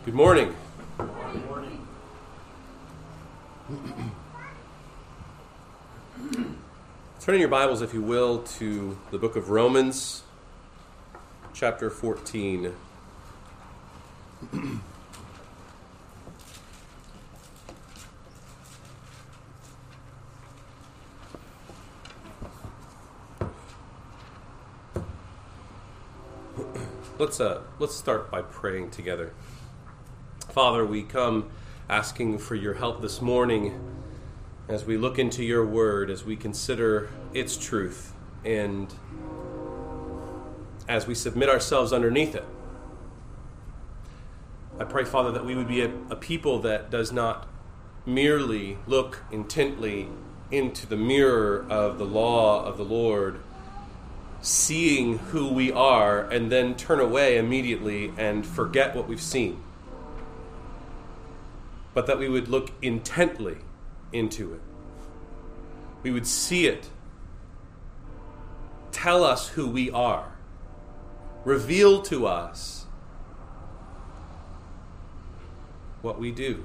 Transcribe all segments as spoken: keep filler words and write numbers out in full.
Good morning. Good morning. Turn in your Bibles, if you will, to the book of Romans, chapter fourteen. Let's uh, let's start by praying together. Father, we come asking for your help this morning as we look into your word, as we consider its truth, and as we submit ourselves underneath it. I pray, Father, that we would be a, a people that does not merely look intently into the mirror of the law of the Lord, seeing who we are, and then turn away immediately and forget what we've seen. But that we would look intently into it. We would see it. Tell us who we are. Reveal to us what we do.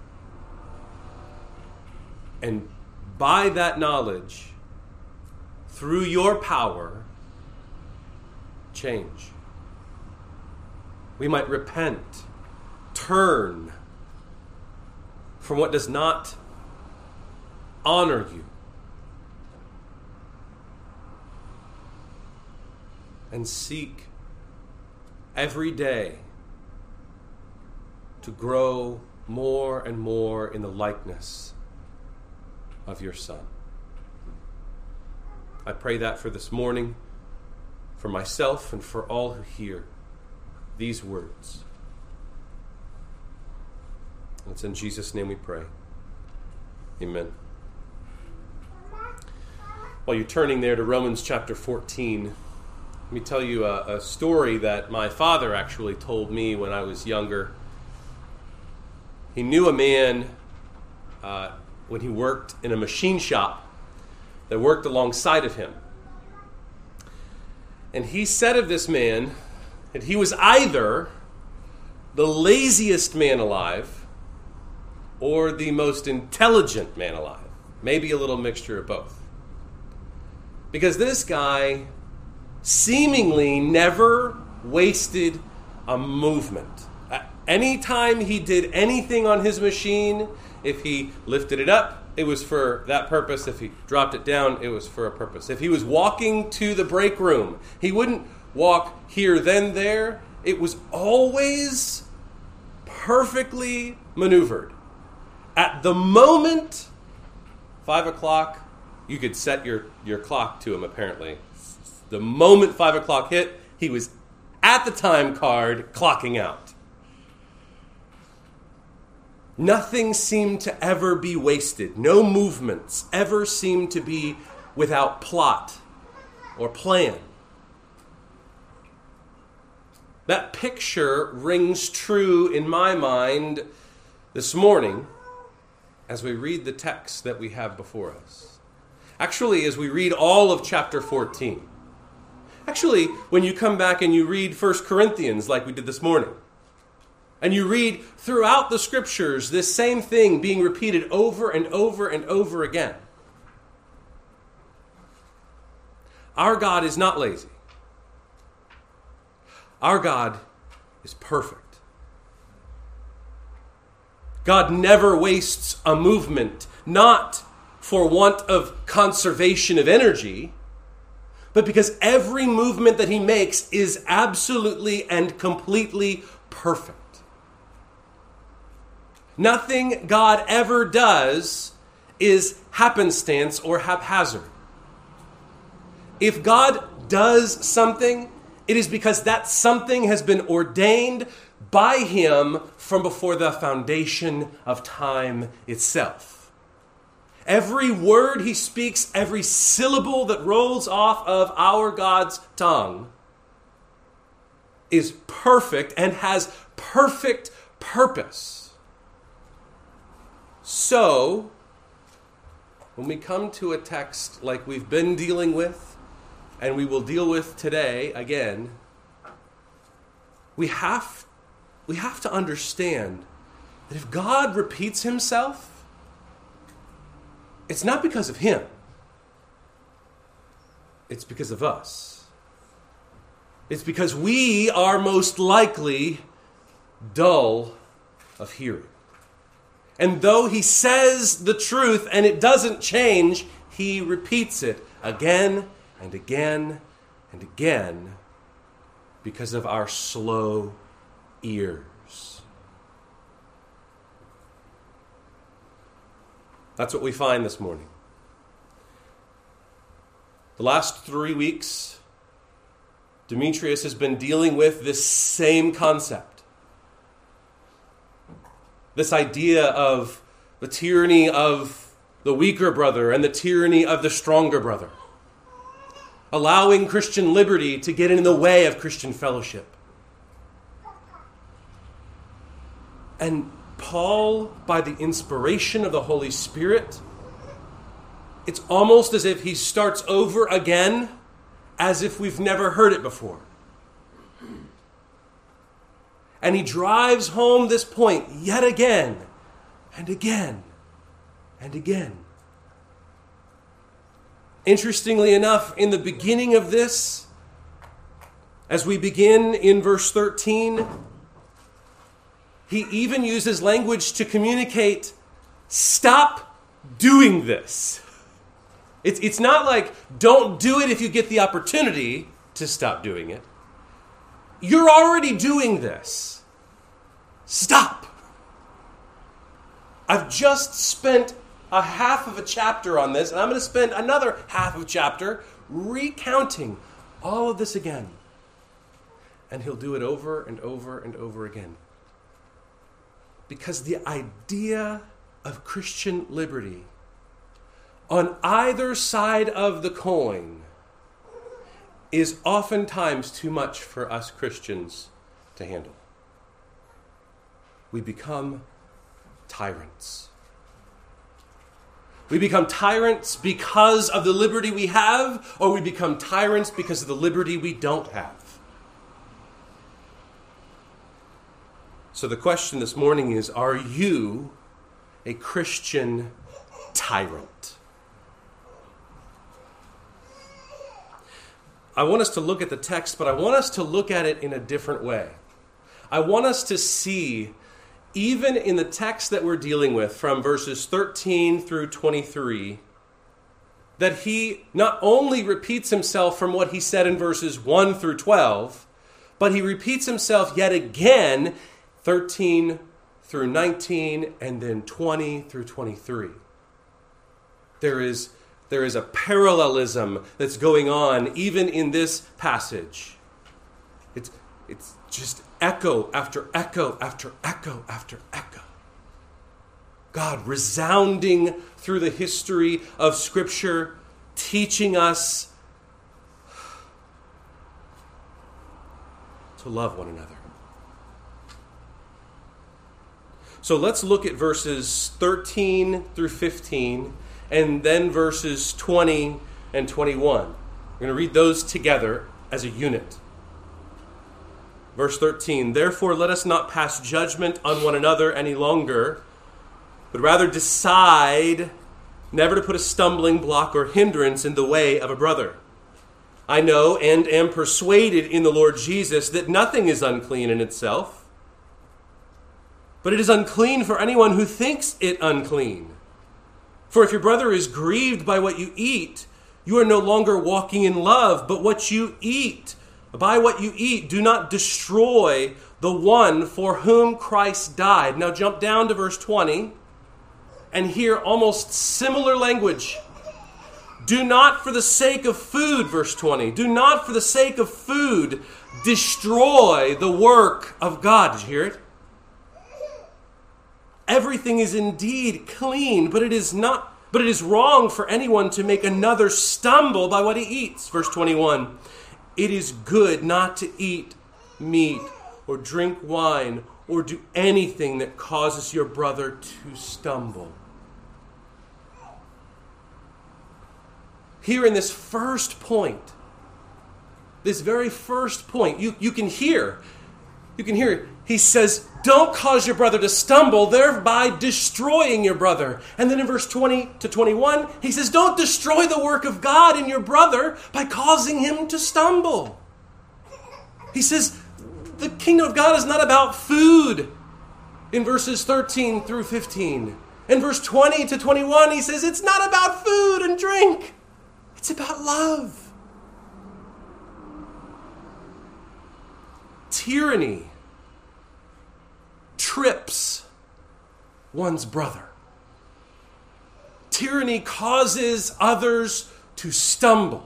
And by that knowledge, through your power, change. We might repent, turn from what does not honor you, and seek every day to grow more and more in the likeness of your Son. I pray that for this morning, for myself and for all who hear these words. It's in Jesus' name we pray. Amen. While you're turning there to Romans chapter fourteen, let me tell you a, a story that my father actually told me when I was younger. He knew a man uh, when he worked in a machine shop that worked alongside of him. And he said of this man that he was either the laziest man alive or the most intelligent man alive. Maybe a little mixture of both. Because this guy seemingly never wasted a movement. Anytime he did anything on his machine, if he lifted it up, it was for that purpose. If he dropped it down, it was for a purpose. If he was walking to the break room, he wouldn't walk here, then there. It was always perfectly maneuvered. At the moment, five o'clock, you could set your, your clock to him, apparently. The moment five o'clock hit, he was at the time card clocking out. Nothing seemed to ever be wasted. No movements ever seemed to be without plot or plan. That picture rings true in my mind this morning as we read the text that we have before us. Actually, as we read all of chapter fourteen. Actually, when you come back and you read First Corinthians like we did this morning, and you read throughout the scriptures this same thing being repeated over and over and over again. Our God is not lazy. Our God is perfect. God never wastes a movement, not for want of conservation of energy, but because every movement that he makes is absolutely and completely perfect. Nothing God ever does is happenstance or haphazard. If God does something, it is because that something has been ordained by him from before the foundation of time itself. Every word he speaks, every syllable that rolls off of our God's tongue is perfect and has perfect purpose. So, when we come to a text like we've been dealing with, and we will deal with today again, we have we have to understand that if God repeats himself, it's not because of him. It's because of us. It's because we are most likely dull of hearing. And though he says the truth and it doesn't change, he repeats it again and again and again because of our slow ears. That's what we find this morning. The last three weeks, Demetrius has been dealing with this same concept. This idea of the tyranny of the weaker brother and the tyranny of the stronger brother. Allowing Christian liberty to get in the way of Christian fellowship. And Paul, by the inspiration of the Holy Spirit, it's almost as if he starts over again, as if we've never heard it before. And he drives home this point yet again, and again, and again. Interestingly enough, in the beginning of this, as we begin in verse thirteen, he even uses language to communicate, stop doing this. It's, it's not like, don't do it if you get the opportunity to stop doing it. You're already doing this. Stop. I've just spent a half of a chapter on this, and I'm going to spend another half of a chapter recounting all of this again. And he'll do it over and over and over again. Because the idea of Christian liberty on either side of the coin is oftentimes too much for us Christians to handle. We become tyrants. We become tyrants because of the liberty we have, or we become tyrants because of the liberty we don't have. So the question this morning is, are you a Christian tyrant? I want us to look at the text, but I want us to look at it in a different way. I want us to see, even in the text that we're dealing with, from verses thirteen through twenty-three, that he not only repeats himself from what he said in verses one through twelve, but he repeats himself yet again, thirteen through nineteen, and then twenty through twenty-three. There is There is a parallelism that's going on even in this passage. It's, it's just echo after echo after echo after echo. God resounding through the history of Scripture, teaching us to love one another. So let's look at verses thirteen through fifteen. And then verses twenty and twenty-one. We're going to read those together as a unit. Verse thirteen, therefore let us not pass judgment on one another any longer, but rather decide never to put a stumbling block or hindrance in the way of a brother. I know and am persuaded in the Lord Jesus that nothing is unclean in itself, but it is unclean for anyone who thinks it unclean. For if your brother is grieved by what you eat, you are no longer walking in love, but what you eat. By what you eat, do not destroy the one for whom Christ died. Now jump down to verse twenty and hear almost similar language. Do not for the sake of food, verse twenty, do not for the sake of food destroy the work of God. Did you hear it? Everything is indeed clean, but it is not, but it is wrong for anyone to make another stumble by what he eats. Verse twenty-one, it is good not to eat meat or drink wine or do anything that causes your brother to stumble. Here in this first point, this very first point, you, you can hear You can hear it. He says, don't cause your brother to stumble, thereby destroying your brother. And then in verse twenty to twenty-one, he says, don't destroy the work of God in your brother by causing him to stumble. He says, the kingdom of God is not about food in verses thirteen through fifteen. In verse twenty to twenty-one, he says, it's not about food and drink. It's about love. Tyranny trips one's brother. Tyranny causes others to stumble.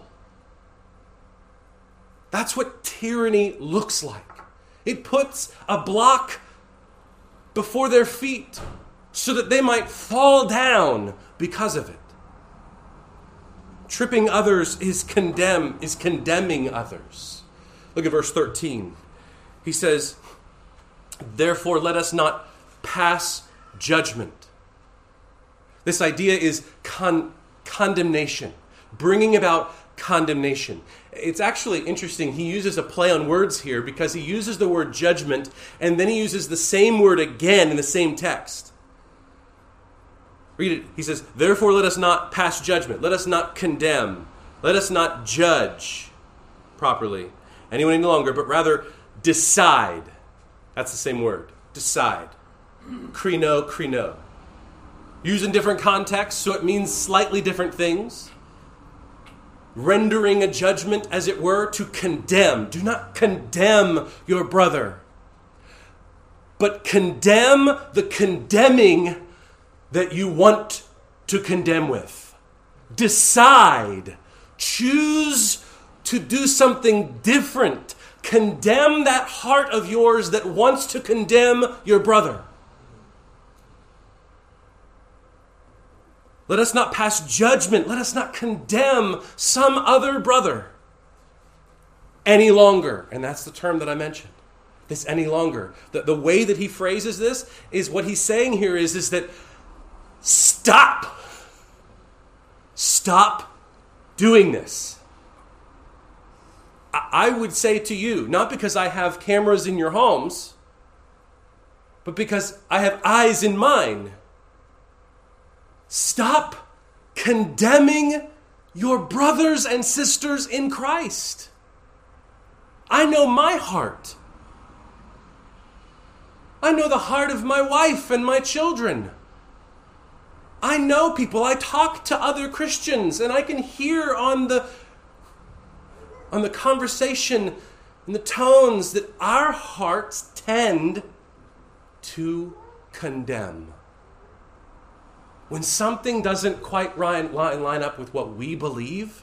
That's what tyranny looks like. It puts a block before their feet so that they might fall down because of it. Tripping others is condemn is condemning others. Look at verse thirteen. He says, therefore let us not pass judgment. This idea is con- condemnation, bringing about condemnation. It's actually interesting. He uses a play on words here because he uses the word judgment and then he uses the same word again in the same text. Read it. He says, therefore let us not pass judgment. Let us not condemn. Let us not judge properly anyone any longer, but rather decide. That's the same word. Decide. Krino, krino. Used in different contexts, so it means slightly different things. Rendering a judgment, as it were, to condemn. Do not condemn your brother, but condemn the condemning that you want to condemn with. Decide. Choose to do something different. Condemn that heart of yours that wants to condemn your brother. Let us not pass judgment. Let us not condemn some other brother any longer. And that's the term that I mentioned. This any longer. The, the way that he phrases this is what he's saying here is, is that stop. Stop doing this. I would say to you, not because I have cameras in your homes, but because I have eyes in mine. Stop condemning your brothers and sisters in Christ. I know my heart. I know the heart of my wife and my children. I know people. I talk to other Christians and I can hear on the on the conversation and the tones that our hearts tend to condemn. When something doesn't quite line, line up with what we believe,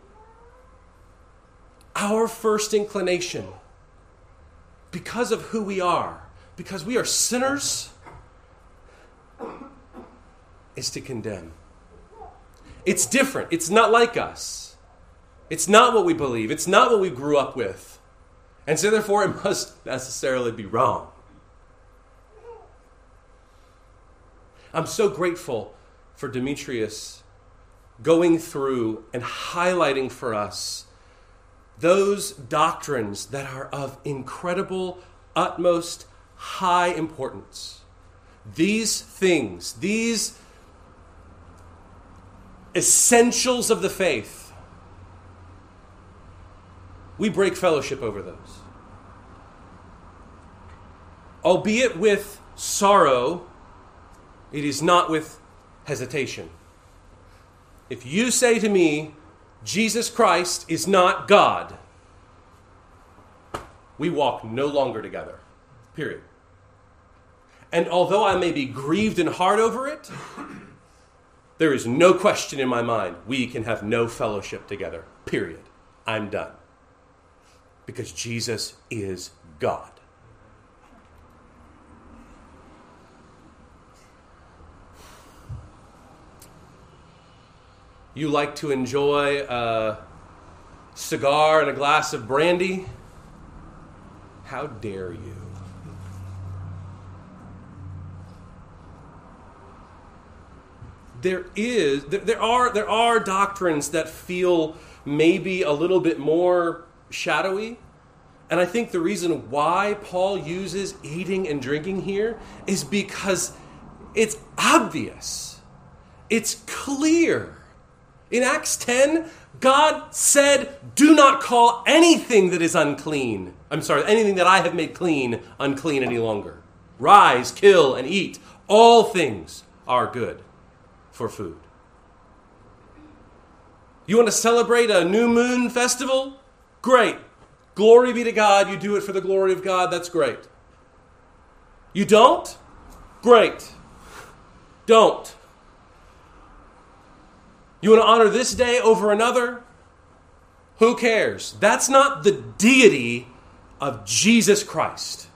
our first inclination, because of who we are, because we are sinners, is to condemn. It's different. It's not like us. It's not what we believe. It's not what we grew up with. And so therefore it must necessarily be wrong. I'm so grateful for Demetrius going through and highlighting for us those doctrines that are of incredible, utmost, high importance. These things, these essentials of the faith, we break fellowship over those. Albeit with sorrow, it is not with hesitation. If you say to me, Jesus Christ is not God, we walk no longer together. Period. And although I may be grieved in heart over it, there is no question in my mind we can have no fellowship together. Period. I'm done. Because Jesus is God. You like to enjoy a cigar and a glass of brandy? How dare you? There is, there are, there are doctrines that feel maybe a little bit more shadowy And I think the reason why Paul uses eating and drinking here is because it's obvious. It's clear. In Acts ten, God said, do not call anything that is unclean. I'm sorry, anything that I have made clean, unclean any longer. Rise, kill, and eat. All things are good for food. You want to celebrate a new moon festival? Great. Glory be to God. You do it for the glory of God. That's great. You don't? Great. Don't. You want to honor this day over another? Who cares? That's not the deity of Jesus Christ.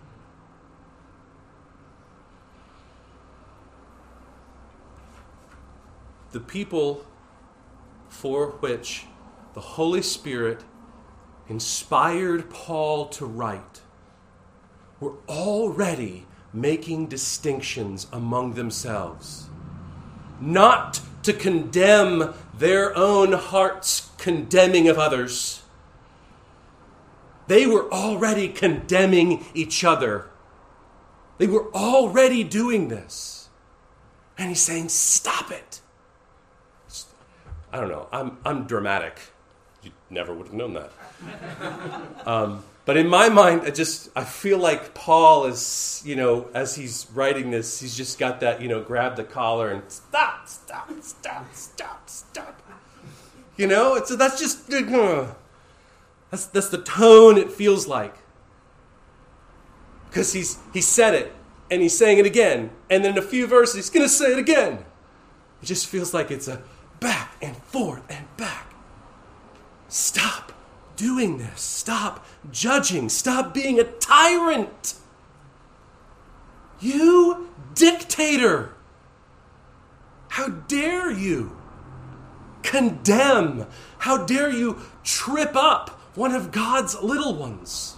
The people for which the Holy Spirit inspired Paul to write were already making distinctions among themselves, not to condemn their own hearts' condemning of others. They were already condemning each other. They were already doing this. And he's saying, stop it. I don't know. I'm I'm dramatic. You never would have known that. Um, but in my mind, I just I feel like Paul is, you know, as he's writing this, he's just got that, you know, grab the collar and stop, stop, stop, stop, stop. You know, it's that's just uh, that's that's the tone it feels like. Because he's he said it and he's saying it again, and then in a few verses he's going to say it again. It just feels like it's a back and forth and back. Stop doing this. Stop judging. Stop being a tyrant. You dictator. How dare you condemn? How dare you trip up one of God's little ones?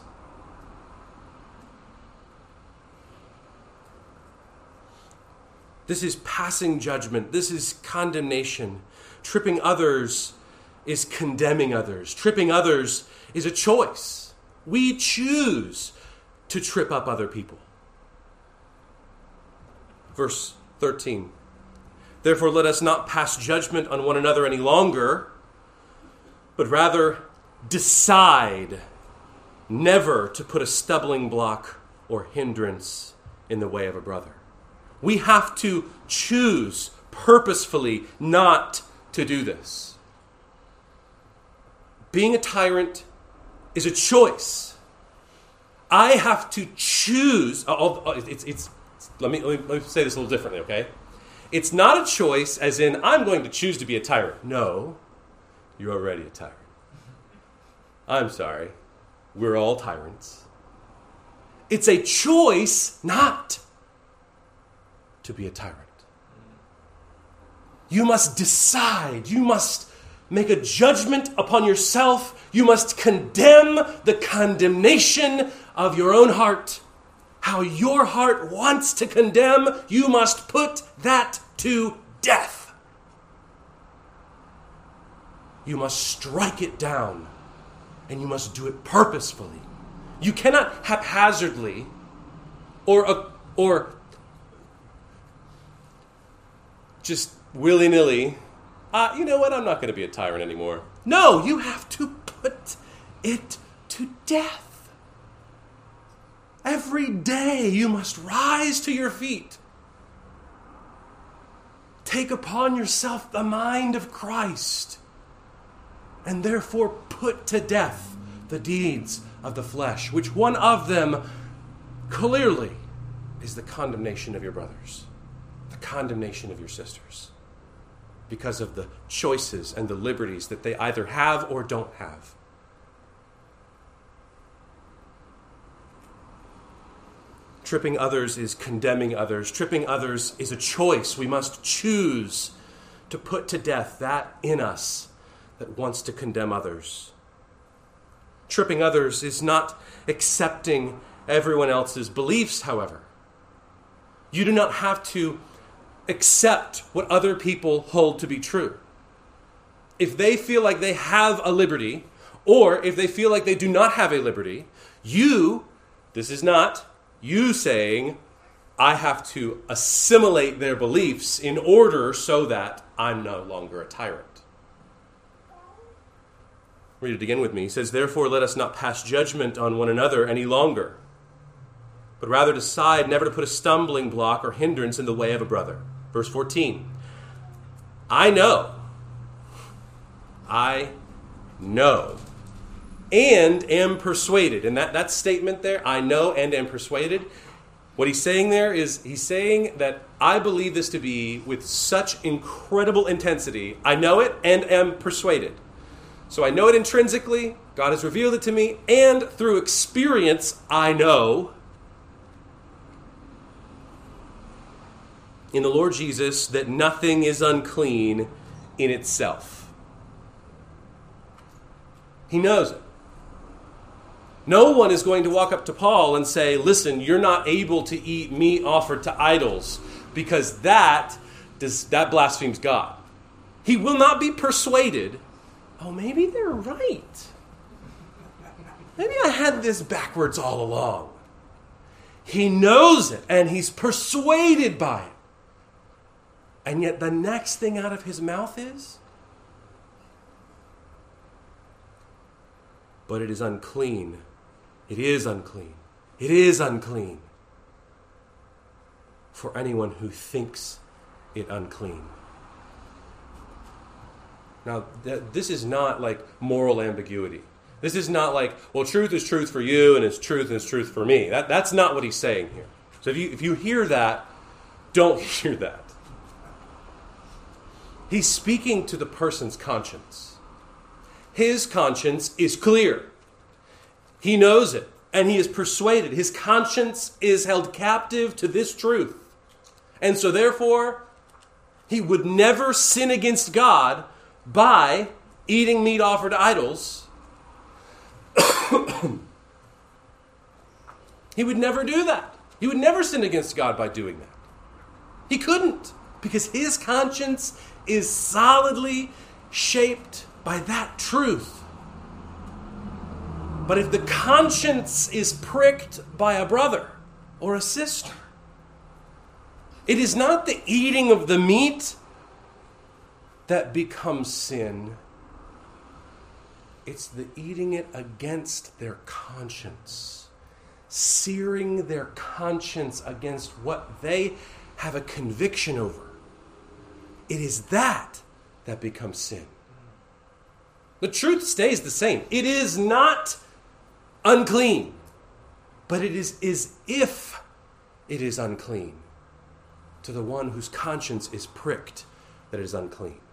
This is passing judgment. This is condemnation. Tripping others is condemning others. Tripping others is a choice. We choose to trip up other people. Verse thirteen. Therefore, let us not pass judgment on one another any longer, but rather decide never to put a stumbling block or hindrance in the way of a brother. We have to choose purposefully not to do this. Being a tyrant is a choice. I have to choose. Oh, oh, it's, it's, let, me, let me let me say this a little differently, okay? It's not a choice as in, I'm going to choose to be a tyrant. No, you're already a tyrant. I'm sorry. We're all tyrants. It's a choice not to be a tyrant. You must decide. You must make a judgment upon yourself. You must condemn the condemnation of your own heart. How your heart wants to condemn, you must put that to death. You must strike it down, and you must do it purposefully. You cannot haphazardly or or just willy-nilly, uh, you know what, I'm not going to be a tyrant anymore. No, you have to put it to death. Every day you must rise to your feet. Take upon yourself the mind of Christ, and therefore put to death the deeds of the flesh, which one of them clearly is the condemnation of your brothers, the condemnation of your sisters, because of the choices and the liberties that they either have or don't have. Tripping others is condemning others. Tripping others is a choice. We must choose to put to death that in us that wants to condemn others. Tripping others is not accepting everyone else's beliefs, however. You do not have to accept what other people hold to be true. If they feel like they have a liberty Or if they feel like they do not have a liberty, you, this is not you saying, I have to assimilate their beliefs in order so that I'm no longer a tyrant. Read it again with me. He says, therefore let us not pass judgment on one another any longer, but rather decide never to put a stumbling block or hindrance in the way of a brother. Verse fourteen. I know, I know, and am persuaded. And that, that statement there, I know and am persuaded, what he's saying there is he's saying that I believe this to be with such incredible intensity. I know it and am persuaded. So I know it intrinsically, God has revealed it to me, and through experience, I know in the Lord Jesus that nothing is unclean in itself. He knows it. No one is going to walk up to Paul and say, listen, you're not able to eat meat offered to idols because that does, that blasphemes God. He will not be persuaded, oh, maybe they're right. Maybe I had this backwards all along. He knows it and he's persuaded by it. And yet the next thing out of his mouth is, but it is unclean. It is unclean. It is unclean for anyone who thinks it unclean. Now, th- this is not like moral ambiguity. This is not like, well, truth is truth for you and it's truth and it's truth for me. That, that's not what he's saying here. So if you, if you hear that, don't hear that. He's speaking to the person's conscience. His conscience is clear. He knows it, and he is persuaded. His conscience is held captive to this truth. And so therefore, he would never sin against God by eating meat offered to idols. He would never do that. He would never sin against God by doing that. He couldn't, because his conscience is solidly shaped by that truth. But if the conscience is pricked by a brother or a sister, it is not the eating of the meat that becomes sin. It's the eating it against their conscience, searing their conscience against what they have a conviction over. It is that that becomes sin. The truth stays the same. It is not unclean, but it is as if it is unclean to the one whose conscience is pricked that it is unclean.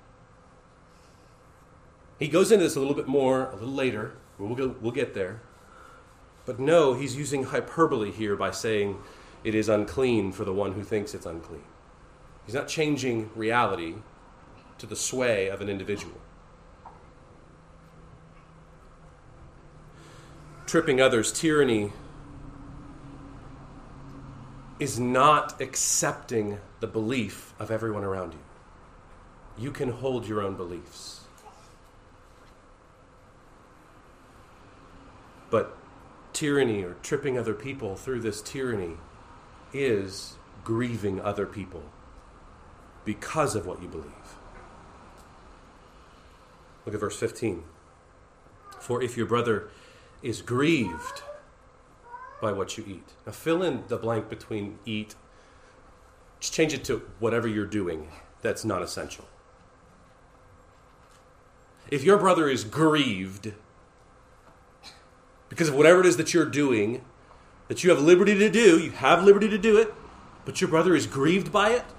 He goes into this a little bit more a little later. We'll, go, we'll get there. But no, he's using hyperbole here by saying it is unclean for the one who thinks it's unclean. He's not changing reality to the sway of an individual. Tripping others, tyranny, is not accepting the belief of everyone around you. You can hold your own beliefs. But tyranny or tripping other people through this tyranny is grieving other people because of what you believe. Look at verse fifteen. For if your brother is grieved by what you eat. Now fill in the blank between eat. Just change it to whatever you're doing that's not essential. If your brother is grieved because of whatever it is that you're doing, that you have liberty to do, you have liberty to do it, but your brother is grieved by it,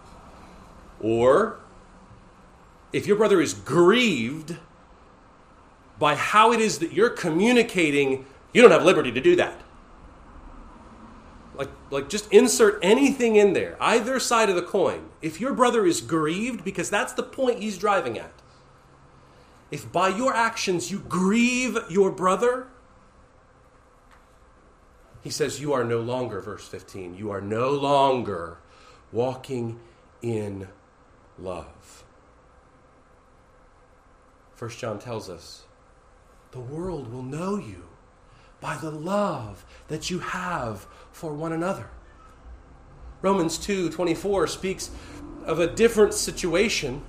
or if your brother is grieved by how it is that you're communicating, you don't have liberty to do that. Like, like just insert anything in there, either side of the coin. If your brother is grieved, because that's the point he's driving at. If by your actions you grieve your brother, he says you are no longer, verse fifteen, you are no longer walking in love. First John tells us the world will know you by the love that you have for one another. Romans two twenty-four speaks of a different situation,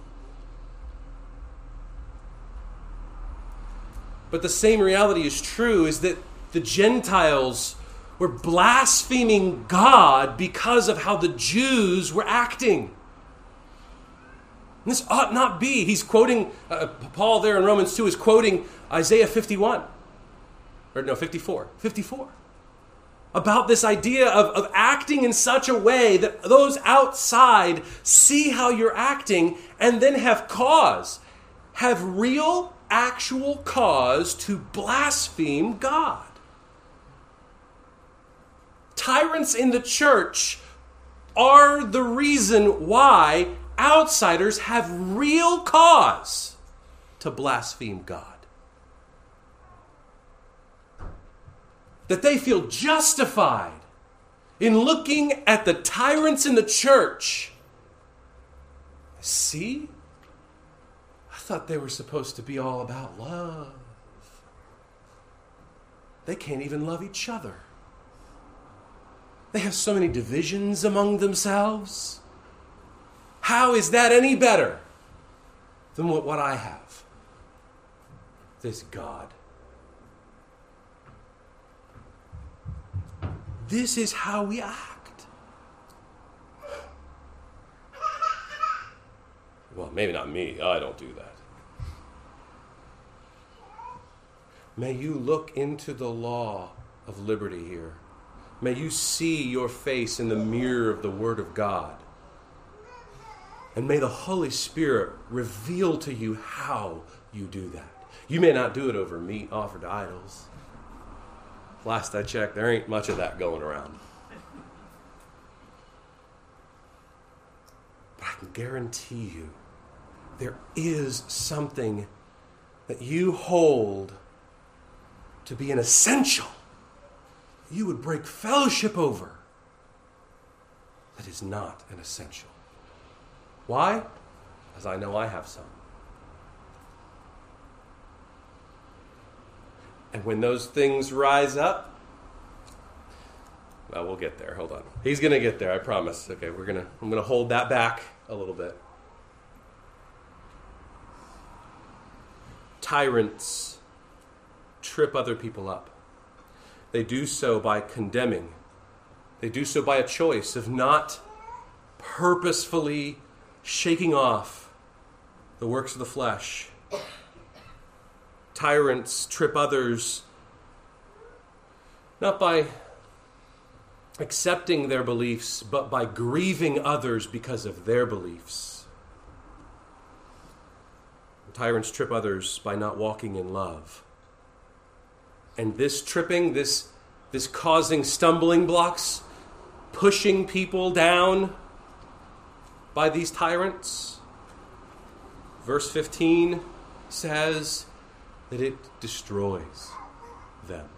but the same reality is true, is that the Gentiles were blaspheming God because of how the Jews were acting. And this ought not be. He's quoting, uh, Paul there in Romans two is quoting Isaiah fifty-one. Or no, fifty-four. fifty-four. About this idea of, of acting in such a way that those outside see how you're acting and then have cause, have real, actual cause to blaspheme God. Tyrants in the church are the reason why outsiders have real cause to blaspheme God. That they feel justified in looking at the tyrants in the church. See? I thought they were supposed to be all about love. They can't even love each other. They have so many divisions among themselves. How is that any better than what, what I have? This God. This is how we act. Well, maybe not me. I don't do that. May you look into the law of liberty here. May you see your face in the mirror of the Word of God. And may the Holy Spirit reveal to you how you do that. You may not do it over meat offered to idols. Last I checked, there ain't much of that going around. But I can guarantee you, there is something that you hold to be an essential, you would break fellowship over, that is not an essential. Why? As I know I have some. And when those things rise up, well, we'll get there. Hold on. He's going to get there, I promise. Okay, we're going to I'm going to hold that back a little bit. Tyrants trip other people up. They do so by condemning. They do so by a choice of not purposefully shaking off the works of the flesh. Tyrants trip others not by accepting their beliefs, but by grieving others because of their beliefs. Tyrants trip others by not walking in love. And this tripping, this, this causing stumbling blocks, pushing people down by these tyrants. Verse fifteen says that it destroys them.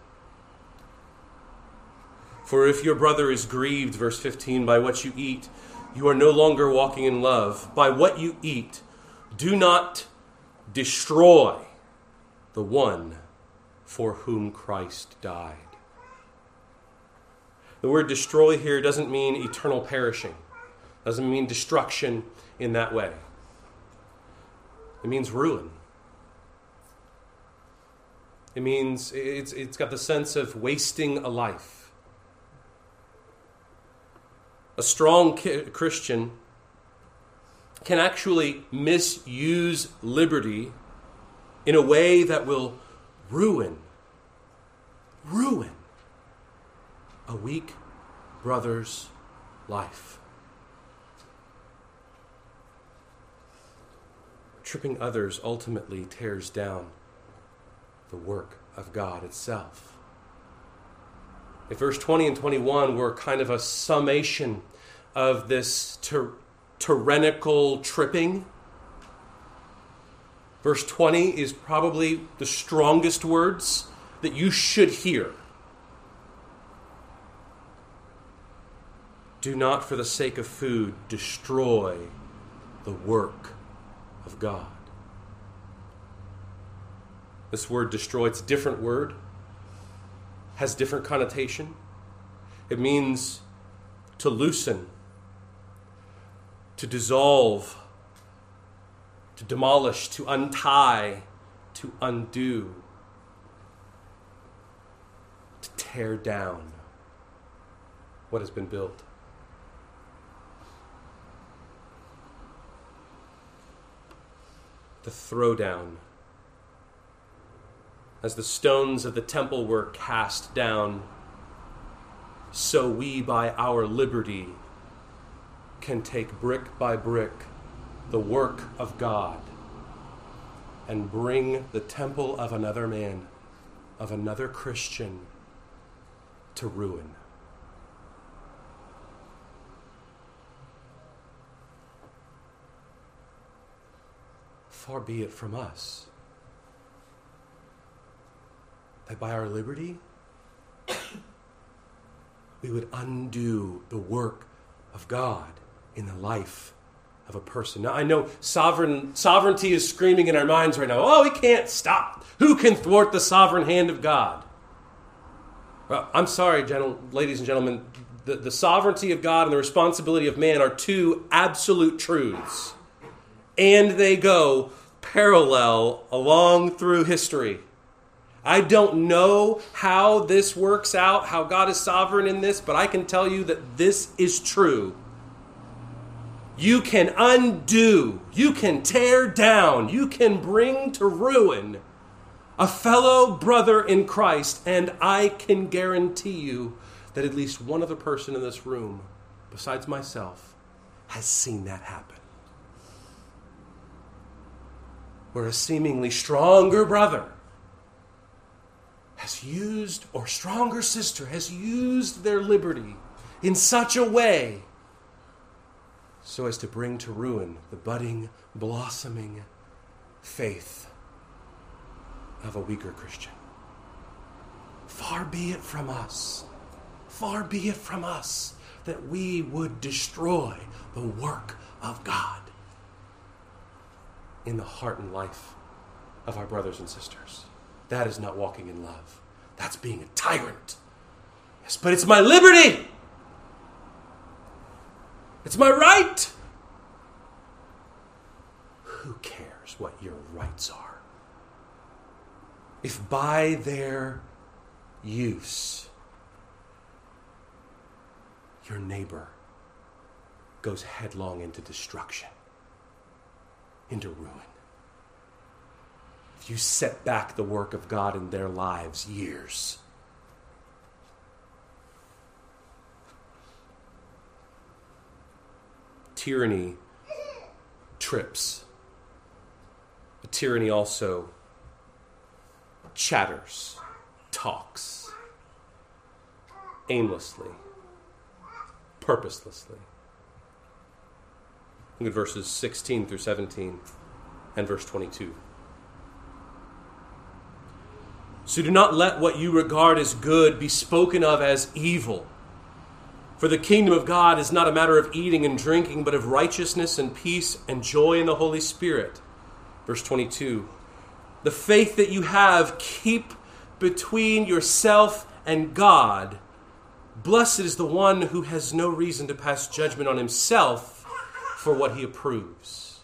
For if your brother is grieved, verse fifteen, by what you eat, you are no longer walking in love. By what you eat, do not destroy the one for whom Christ died. The word destroy here doesn't mean eternal perishing. Doesn't mean destruction in that way. It means ruin. It means it's it's got the sense of wasting a life. A strong Christian can actually misuse liberty in a way that will ruin, ruin a weak brother's life. Tripping others ultimately tears down the work of God itself. If verse twenty and twenty-one were kind of a summation of this tyr- tyrannical tripping, verse twenty is probably the strongest words that you should hear. Do not, for the sake of food, destroy the work of God. This word destroy, it's a different word, has different connotation. It means to loosen, to dissolve, to demolish, to untie, to undo, to tear down what has been built. To throw down. As the stones of the temple were cast down, so we by our liberty can take brick by brick the work of God and bring the temple of another man, of another Christian, to ruin. Far be it from us that by our liberty we would undo the work of God in the life of a person. Now, I know sovereign sovereignty is screaming in our minds right now. Oh, we can't stop. Who can thwart the sovereign hand of God? Well, I'm sorry, gentle, ladies and gentlemen. The, the sovereignty of God and the responsibility of man are two absolute truths. And they go parallel along through history. I don't know how this works out, how God is sovereign in this, but I can tell you that this is true. You can undo, you can tear down, you can bring to ruin a fellow brother in Christ, and I can guarantee you that at least one other person in this room, besides myself, has seen that happen. Where a seemingly stronger brother has used, or stronger sister has used their liberty in such a way so as to bring to ruin the budding, blossoming faith of a weaker Christian. Far be it from us, far be it from us that we would destroy the work of God in the heart and life of our brothers and sisters. That is not walking in love. That's being a tyrant. Yes, but it's my liberty. It's my right. Who cares what your rights are? If by their use your neighbor goes headlong into destruction, into ruin, if you set back the work of God in their lives years, tyranny trips, but tyranny also chatters, talks, aimlessly, purposelessly. Look at verses sixteen through seventeen and verse twenty-two. So do not let what you regard as good be spoken of as evil. For the kingdom of God is not a matter of eating and drinking, but of righteousness and peace and joy in the Holy Spirit. Verse twenty-two. The faith that you have, keep between yourself and God. Blessed is the one who has no reason to pass judgment on himself for what he approves.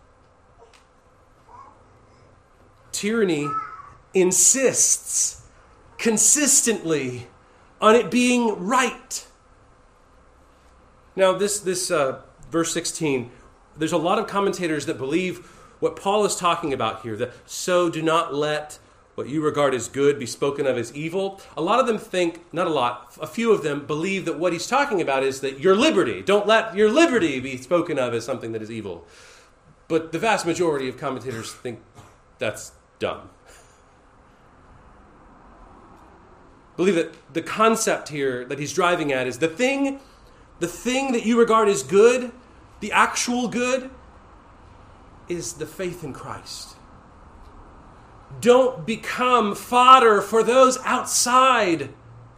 Tyranny insists consistently on it being right. Now, this this uh, verse sixteen, there's a lot of commentators that believe what Paul is talking about here, that so do not let what you regard as good be spoken of as evil. A lot of them think, not a lot, a few of them believe that what he's talking about is that your liberty, don't let your liberty be spoken of as something that is evil. But the vast majority of commentators think that's dumb. Believe that the concept here that he's driving at is the thing, the thing that you regard as good, the actual good, is the faith in Christ. Don't become fodder for those outside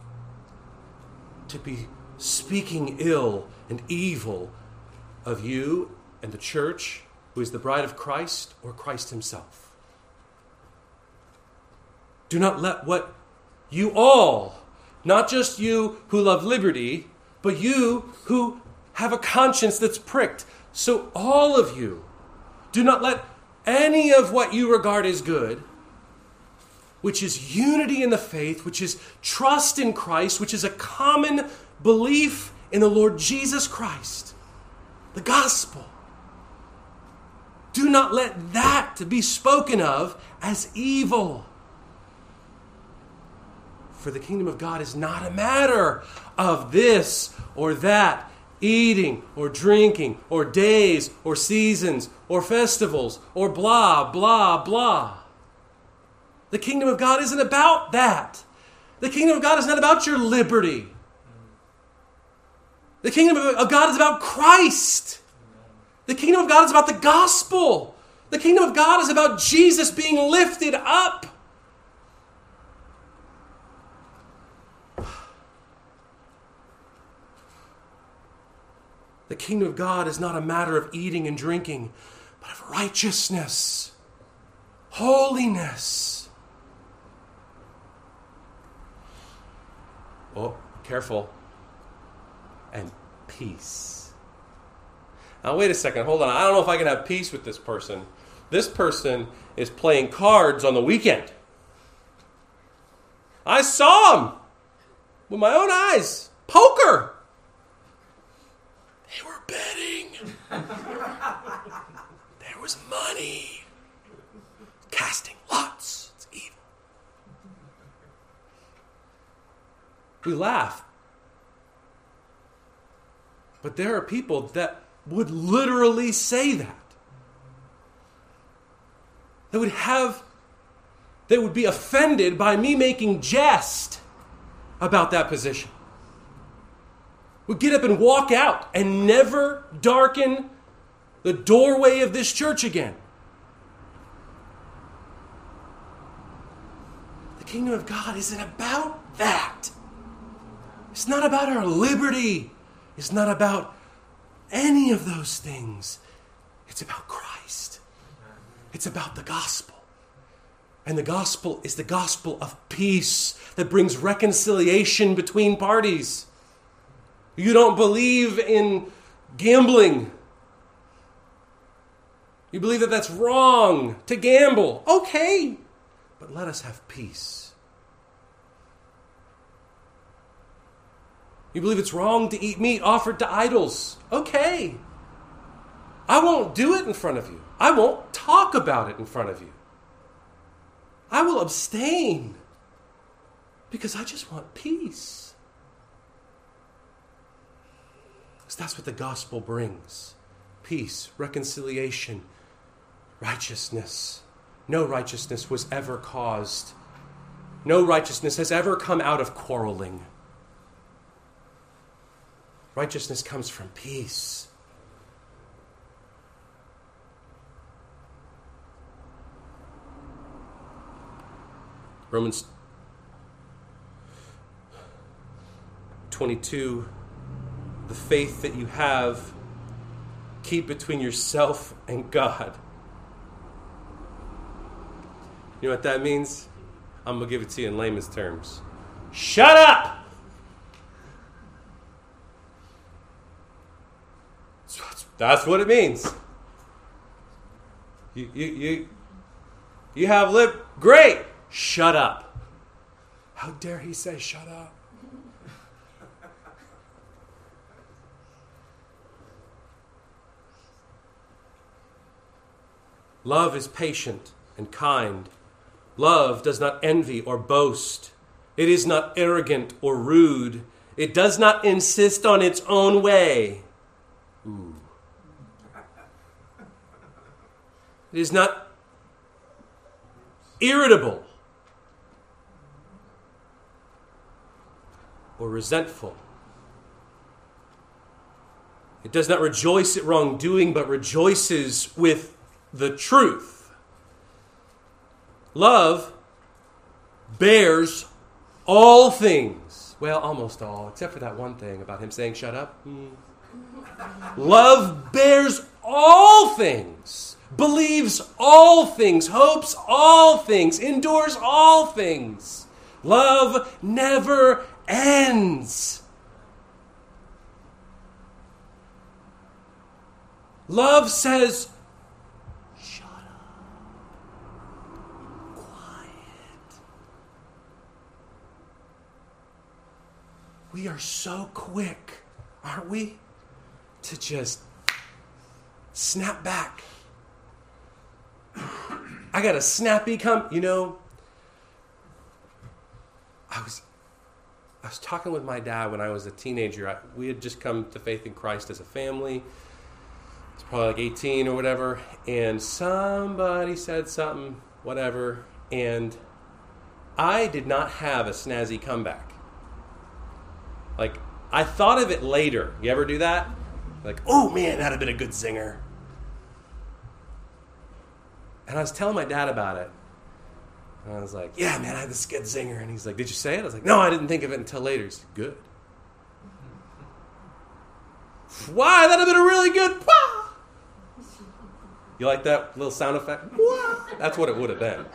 to be speaking ill and evil of you and the church, who is the bride of Christ, or Christ himself. Do not let what you all, not just you who love liberty, but you who have a conscience that's pricked. So all of you, do not let any of what you regard as good, which is unity in the faith, which is trust in Christ, which is a common belief in the Lord Jesus Christ, the gospel. Do not let that be spoken of as evil. For the kingdom of God is not a matter of this or that, eating or drinking or days or seasons or festivals or blah, blah, blah. The kingdom of God isn't about that. The kingdom of God is not about your liberty. The kingdom of God is about Christ. The kingdom of God is about the gospel. The kingdom of God is about Jesus being lifted up. The kingdom of God is not a matter of eating and drinking, but of righteousness, holiness. Oh, careful. And peace. Now, wait a second. Hold on. I don't know if I can have peace with this person. This person is playing cards on the weekend. I saw him with my own eyes. Poker. They were betting. There was money. Casting lots. It's evil. We laugh. But there are people that would literally say that. They would have, they would be offended by me making jest about that position. Would get up and walk out and never darken the doorway of this church again. The kingdom of God isn't about that. It's not about our liberty. It's not about any of those things. It's about Christ. It's about the gospel. And the gospel is the gospel of peace that brings reconciliation between parties. You don't believe in gambling. You believe that that's wrong to gamble. Okay, but let us have peace. You believe it's wrong to eat meat offered to idols. Okay. I won't do it in front of you. I won't talk about it in front of you. I will abstain because I just want peace. Because that's what the gospel brings. Peace, reconciliation, righteousness. No righteousness was ever caused. No righteousness has ever come out of quarreling. Righteousness comes from peace. Romans twenty-two, the faith that you have, keep between yourself and God. You know what that means? I'm going to give it to you in layman's terms. Shut up! That's what it means. You, you, you, you have lip. Great. Shut up. How dare he say shut up? Love is patient and kind. Love does not envy or boast. It is not arrogant or rude. It does not insist on its own way. Ooh. It is not irritable or resentful. It does not rejoice at wrongdoing, but rejoices with the truth. Love bears all things. Well, almost all, except for that one thing about him saying, shut up. Mm. Love bears all things, believes all things, hopes all things, endures all things. Love never ends. Love says, shut up, quiet. We are so quick, aren't we, to just snap back. I got a snappy come, you know, I was I was talking with my dad when I was a teenager. I, we had just come to faith in Christ as a family. It's probably like eighteen or whatever, and somebody said something, whatever, and I did not have a snazzy comeback. Like, I thought of it later. You ever do that? Like, oh man, that'd have been a good zinger. And I was telling my dad about it. And I was like, yeah, man, I had this good zinger. And he's like, did you say it? I was like, no, I didn't think of it until later. He's like, good. Why? That'd have been a really good wah! You like that little sound effect? Wah! That's what it would have been.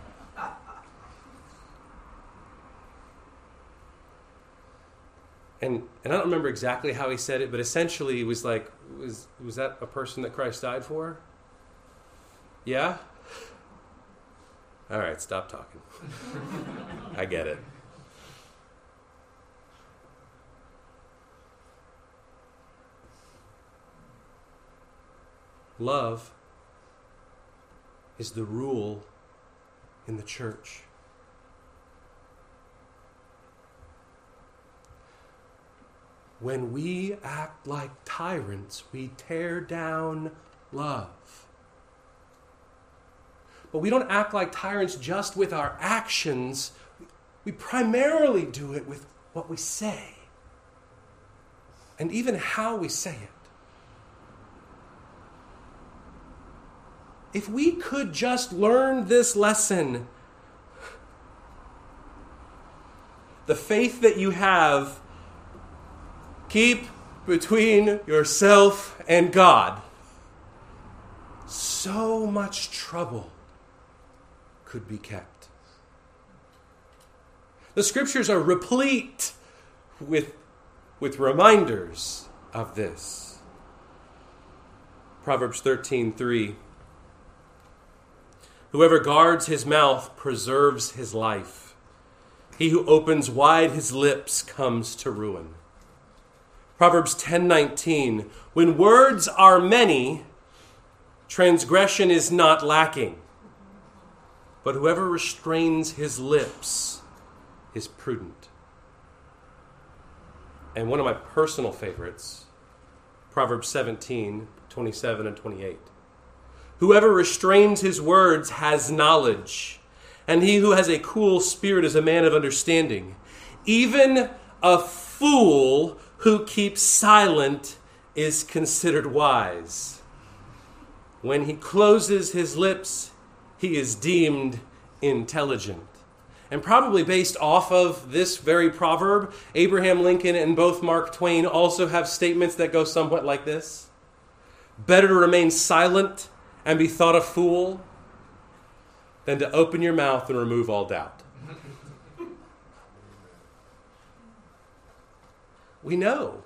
And and I don't remember exactly how he said it, but essentially it was like, was was that a person that Christ died for? Yeah? All right, stop talking. I get it. Love is the rule in the church. When we act like tyrants, we tear down love. But we don't act like tyrants just with our actions. We primarily do it with what we say. And even how we say it. If we could just learn this lesson, the faith that you have, keep between yourself and God, so much trouble could be kept. The scriptures are replete with, with reminders of this. Proverbs thirteen three. Whoever guards his mouth preserves his life. He who opens wide his lips comes to ruin. Proverbs ten nineteen. When words are many, transgression is not lacking. But whoever restrains his lips is prudent. And one of my personal favorites, Proverbs seventeen twenty-seven and twenty-eight. Whoever restrains his words has knowledge, and he who has a cool spirit is a man of understanding. Even a fool who keeps silent is considered wise. When he closes his lips, he is deemed intelligent. And probably based off of this very proverb, Abraham Lincoln and both Mark Twain also have statements that go somewhat like this. Better to remain silent and be thought a fool than to open your mouth and remove all doubt. We know.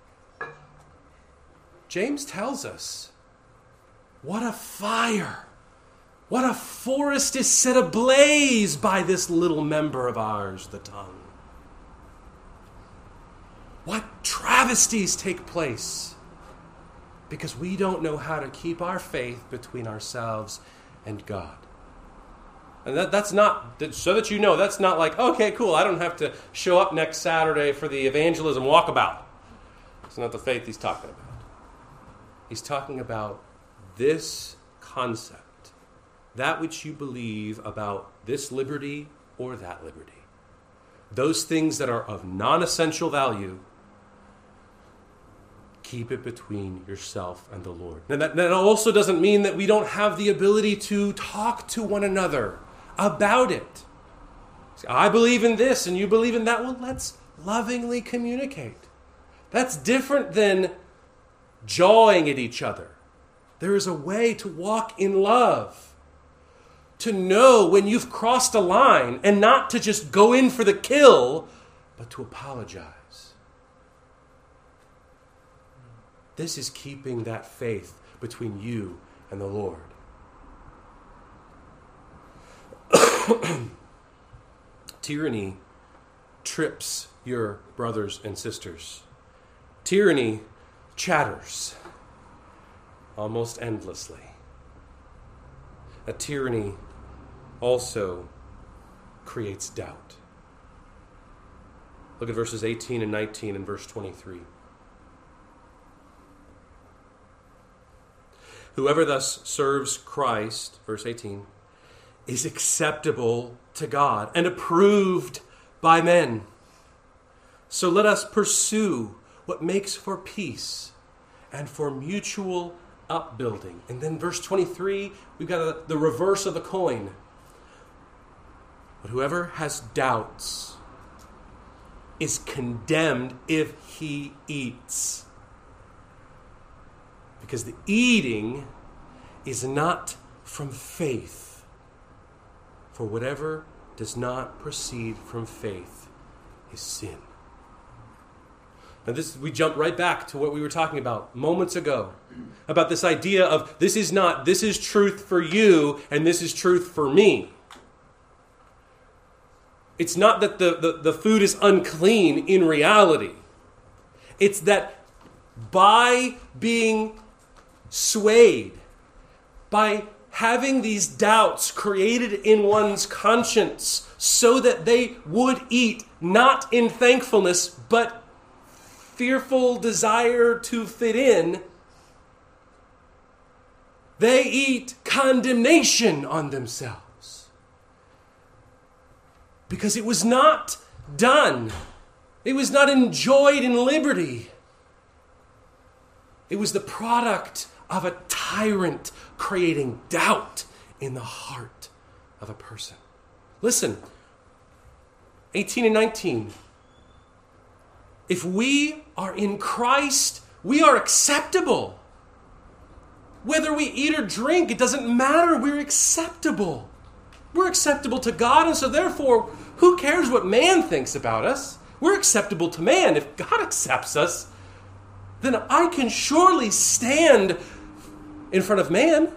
James tells us, what a fire, what a forest is set ablaze by this little member of ours, the tongue. What travesties take place because we don't know how to keep our faith between ourselves and God. And that, that's not, so that you know, that's not like, okay, cool, I don't have to show up next Saturday for the evangelism walkabout. It's not the faith he's talking about. He's talking about this concept, that which you believe about this liberty or that liberty. Those things that are of non-essential value, keep it between yourself and the Lord. And that, that also doesn't mean that we don't have the ability to talk to one another about it. I believe in this and you believe in that. Well, let's lovingly communicate. That's different than jawing at each other. There is a way to walk in love, to know when you've crossed a line and not to just go in for the kill, but to apologize. This is keeping that faith between you and the Lord. Tyranny trips your brothers and sisters. Tyranny chatters almost endlessly. A tyranny also creates doubt. Look at verses eighteen and nineteen and verse twenty-three. Whoever thus serves Christ, verse eighteen, is acceptable to God and approved by men. So let us pursue what makes for peace and for mutual upbuilding. And then verse twenty-three, we've got a, the reverse of the coin. But whoever has doubts is condemned if he eats. Because the eating is not from faith. For whatever does not proceed from faith is sin. Now this, we jump right back to what we were talking about moments ago. About this idea of this is not, this is truth for you and this is truth for me. It's not that the, the, the food is unclean in reality. It's that by being swayed, by having these doubts created in one's conscience so that they would eat not in thankfulness but fearful desire to fit in, they eat condemnation on themselves. Because it was not done. It was not enjoyed in liberty. It was the product of a tyrant creating doubt in the heart of a person. Listen, eighteen and nineteen. If we are in Christ, we are acceptable. Whether we eat or drink, it doesn't matter. We're acceptable. We're acceptable to God, and so therefore, who cares what man thinks about us? We're acceptable to man. If God accepts us, then I can surely stand in front of man.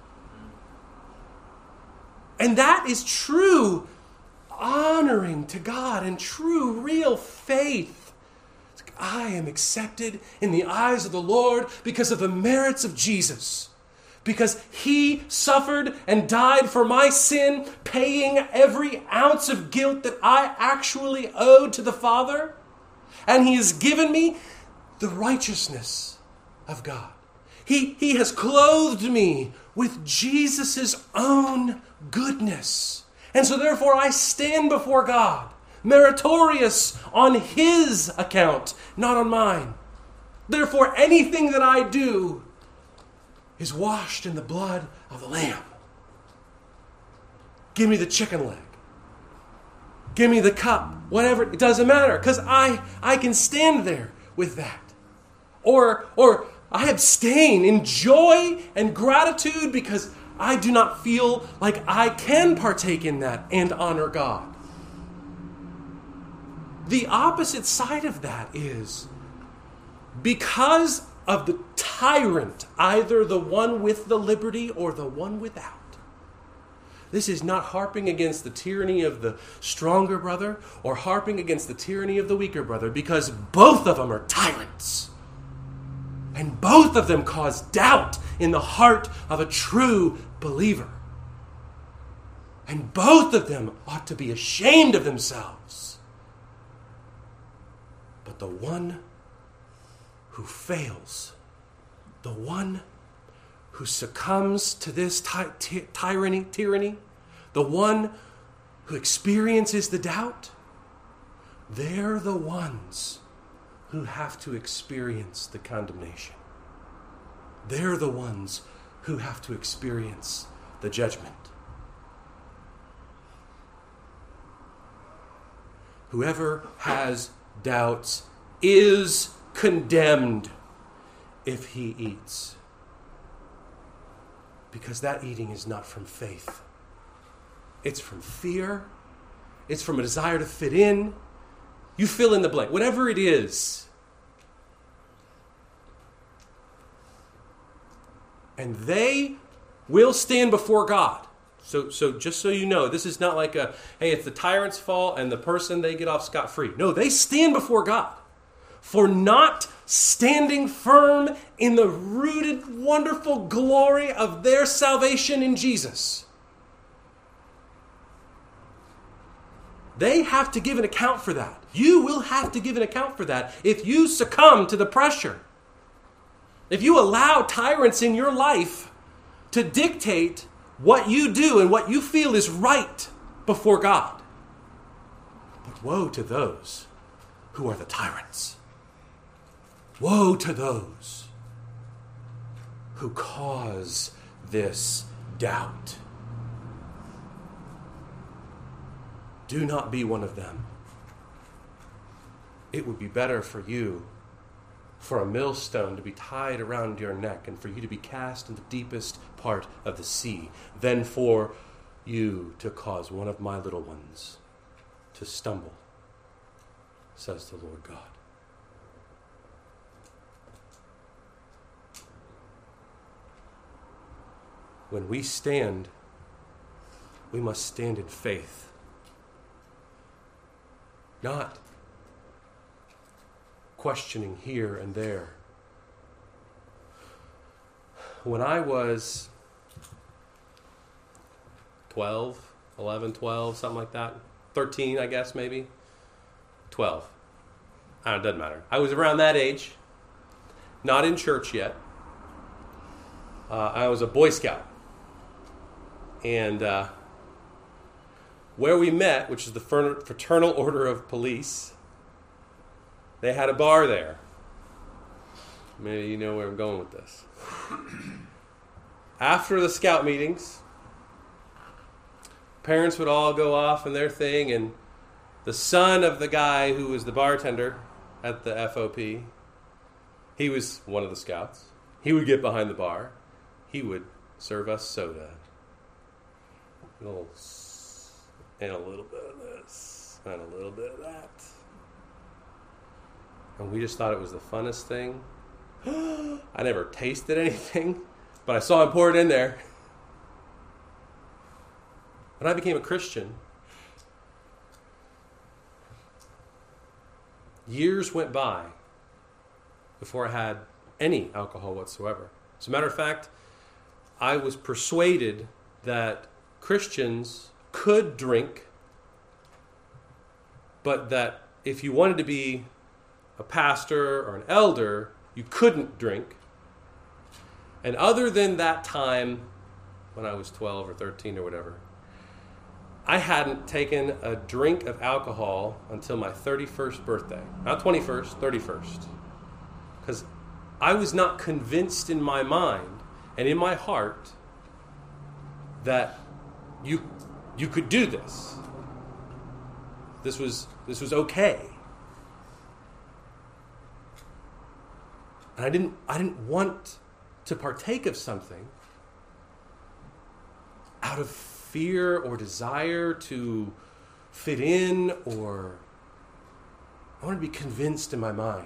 And that is true honoring to God and true, real faith. I am accepted in the eyes of the Lord because of the merits of Jesus. Because he suffered and died for my sin, paying every ounce of guilt that I actually owed to the Father. And he has given me the righteousness of God. He, he has clothed me with Jesus' own goodness. And so therefore I stand before God, meritorious on his account, not on mine. Therefore anything that I do is washed in the blood of the Lamb. Give me the chicken leg. Give me the cup. Whatever. It doesn't matter. Because I, I can stand there with that. Or, or I abstain in joy and gratitude because I do not feel like I can partake in that and honor God. The opposite side of that is because of the tyrant, either the one with the liberty or the one without. This is not harping against the tyranny of the stronger brother or harping against the tyranny of the weaker brother, because both of them are tyrants. And both of them cause doubt in the heart of a true believer. And both of them ought to be ashamed of themselves. But the one who fails, the one who succumbs to this ty- ty- tyranny, tyranny, the one who experiences the doubt, they're the ones who have to experience the condemnation. They're the ones who have to experience the judgment. Whoever has doubts is condemned if he eats. Because that eating is not from faith. It's from fear. It's from a desire to fit in. You fill in the blank. Whatever it is. And they will stand before God. So, so just so you know, this is not like a, hey, it's the tyrant's fault and the person, they get off scot-free. No, they stand before God for not standing firm in the rooted, wonderful glory of their salvation in Jesus. They have to give an account for that. You will have to give an account for that if you succumb to the pressure. If you allow tyrants in your life to dictate what you do and what you feel is right before God. But woe to those who are the tyrants. Woe to those who cause this doubt. Do not be one of them. It would be better for you for a millstone to be tied around your neck and for you to be cast in the deepest part of the sea than for you to cause one of my little ones to stumble, says the Lord God. When we stand, we must stand in faith, not questioning here and there. When I was twelve, eleven, twelve, something like that, thirteen, I guess, maybe, twelve. I don't know, it doesn't matter. I was around that age, not in church yet. Uh, I was a Boy Scout. And uh, where we met, which is the Fraternal Order of Police, they had a bar there. Maybe you know where I'm going with this. After the scout meetings, parents would all go off in their thing, and the son of the guy who was the bartender at the F O P, he was one of the scouts. He would get behind the bar. He would serve us soda. A little, and a little bit of this, and a little bit of that. And we just thought it was the funnest thing. I never tasted anything, but I saw him pour it in there. When I became a Christian, years went by before I had any alcohol whatsoever. As a matter of fact, I was persuaded that Christians could drink, but that if you wanted to be a pastor or an elder, you couldn't drink. And other than that time, when I was twelve or thirteen or whatever, I hadn't taken a drink of alcohol until my thirty-first birthday. Not twenty-first, thirty-first. Because I was not convinced in my mind and in my heart that you you could do this. This was this was okay. And I didn't I didn't want to partake of something out of fear or desire to fit in, or I wanted to be convinced in my mind.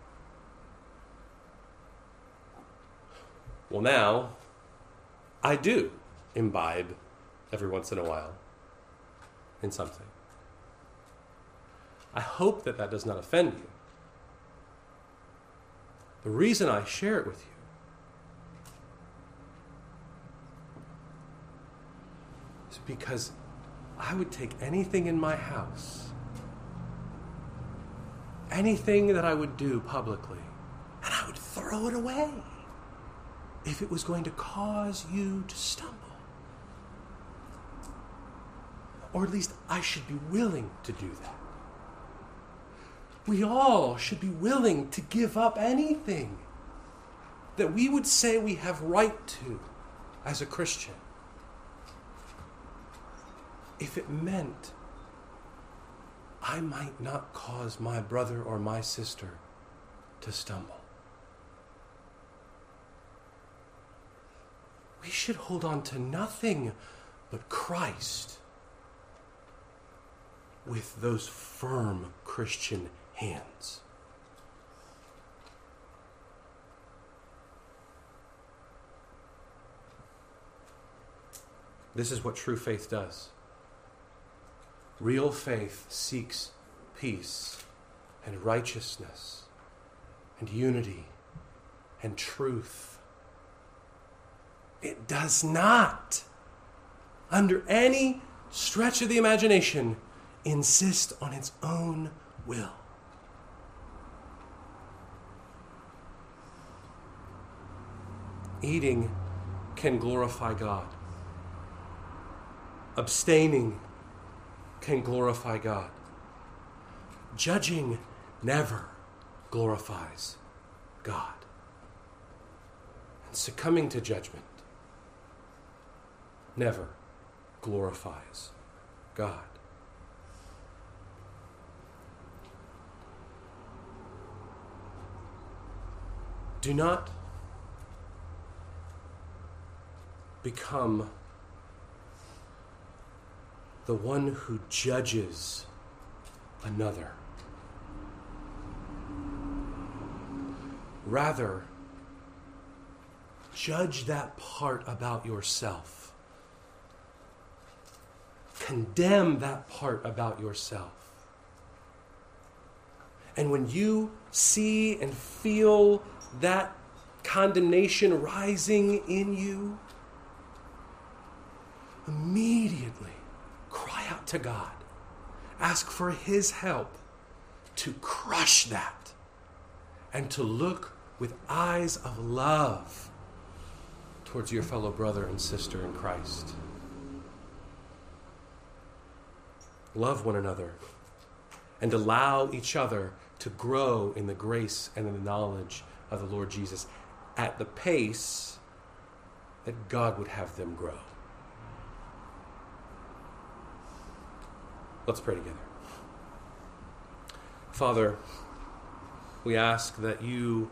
Well, now I do imbibe every once in a while in something. I hope that that does not offend you. The reason I share it with you is because I would take anything in my house, anything that I would do publicly, and I would throw it away if it was going to cause you to stumble. Or at least I should be willing to do that. We all should be willing to give up anything that we would say we have right to as a Christian, if it meant I might not cause my brother or my sister to stumble. we should hold on to nothing but Christ with those firm Christian hands. This is what true faith does. Real faith seeks peace and righteousness and unity and truth. It does not, under any stretch of the imagination, insist on its own will. Eating can glorify God. Abstaining can glorify God. Judging never glorifies God. And succumbing to judgment never glorifies God. Do not become the one who judges another. Rather, judge that part about yourself. Condemn that part about yourself. And when you see and feel that condemnation rising in you, immediately cry out to God. Ask for His help to crush that and to look with eyes of love towards your fellow brother and sister in Christ. Love one another and allow each other to grow in the grace and in the knowledge of the Lord Jesus at the pace that God would have them grow. Let's pray together. Father, we ask that you,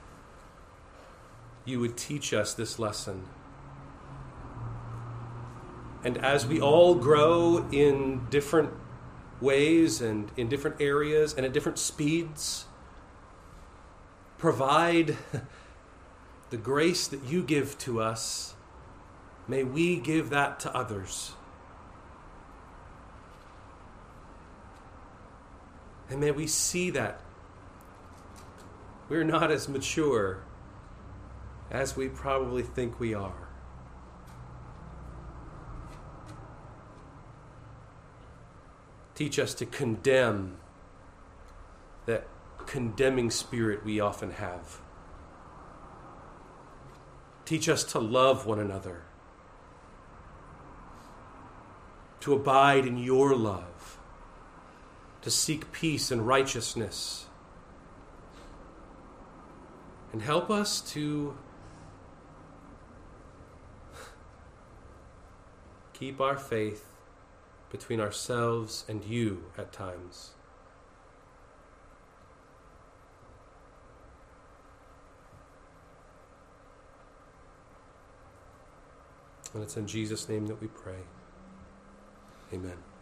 you would teach us this lesson. And as we all grow in different ways and in different areas and at different speeds, provide the grace that you give to us. May we give that to others. And may we see that we're not as mature as we probably think we are. Teach us to condemn that condemning spirit we often have. Teach us to love one another, to abide in your love, to seek peace and righteousness. And help us to keep our faith between ourselves and you at times. And it's in Jesus' name that we pray. Amen.